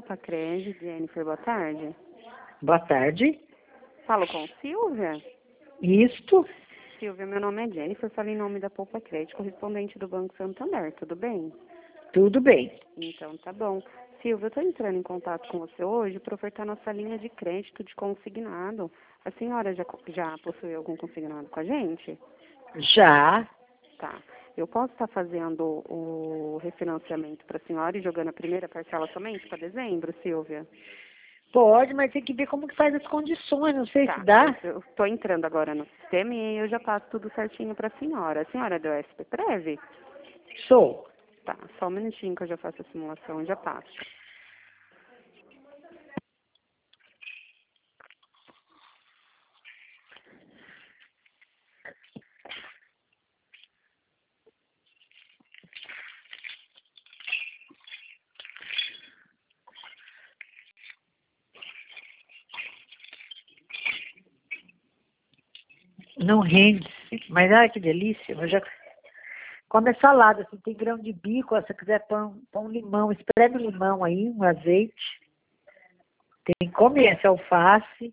Poupa Crédito, Jennifer, boa tarde. Boa tarde. Falo com Silvia? Isto? Silvia, meu nome é Jennifer, falo em nome da Poupa Crédito, correspondente do Banco Santander, tudo bem? Tudo bem. Então, tá bom. Silvia, eu estou entrando em contato com você hoje para ofertar nossa linha de crédito de consignado. A senhora já possui algum consignado com a gente? Já. Tá. Eu posso estar fazendo o refinanciamento para a senhora e jogando a primeira parcela somente para dezembro, Silvia? Pode, mas tem que ver como que faz as condições, não sei Tá. se dá. Eu estou entrando agora no sistema e eu já passo tudo certinho para a senhora. A senhora é do SP Prev? Sou. Tá. Só um minutinho que eu já faço a simulação e já passo. Não rende, mas ai que delícia. Eu já... Come salada, assim, tem grão de bico, se você quiser pão limão, espreme o limão aí, um azeite. Tem que comer essa alface.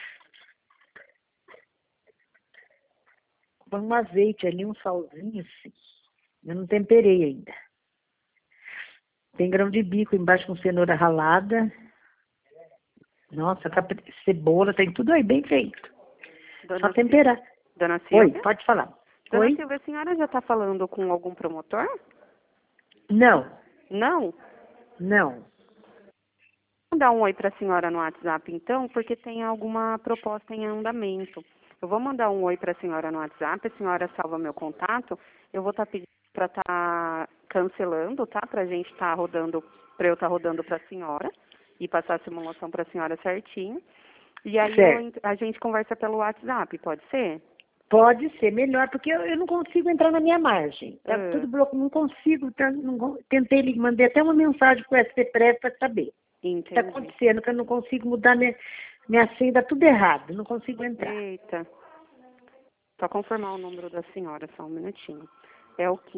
Põe um azeite ali, um salzinho assim. Eu não temperei ainda. Tem grão de bico embaixo com cenoura ralada. Nossa, cebola, tem tudo aí bem feito. Só temperar. Dona Oi, Silvia? pode falar. Dona Oi? Silvia, a senhora já está falando com algum promotor? Não, Não? não. Vou dar um oi para a senhora no WhatsApp, então, porque tem alguma proposta em andamento. Eu vou mandar um oi para a senhora no WhatsApp, a senhora salva meu contato. Eu vou estar pedindo para estar cancelando, tá? Para a gente estar rodando, para eu estar rodando para a senhora e passar a simulação para a senhora certinho. E aí Certo. a gente conversa pelo WhatsApp, pode ser? Pode ser melhor, porque eu não consigo entrar na minha margem. Tá tudo Ah, bloqueado, não consigo. Tentei, mandei até uma mensagem para o SP para saber. Está entendi. acontecendo que eu não consigo mudar minha senha, tá tudo errado, não consigo entrar. Eita. Só confirmar o número da senhora, só um minutinho. É o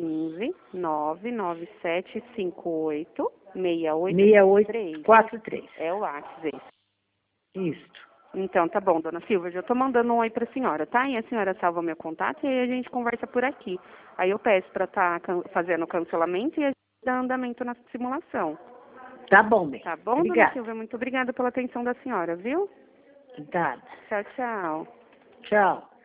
15 99758 6843. 6843. É o WhatsApp. Isso. Então, tá bom, dona Silvia, já tô mandando um oi pra senhora, tá? E a senhora salva meu contato e aí a gente conversa por aqui. Aí eu peço pra estar fazendo o cancelamento e a gente dá andamento na simulação. Tá bom, bem. Tá bom, dona Obrigada. Silvia? Muito obrigada pela atenção da senhora, viu? Obrigada. Tchau, tchau. Tchau.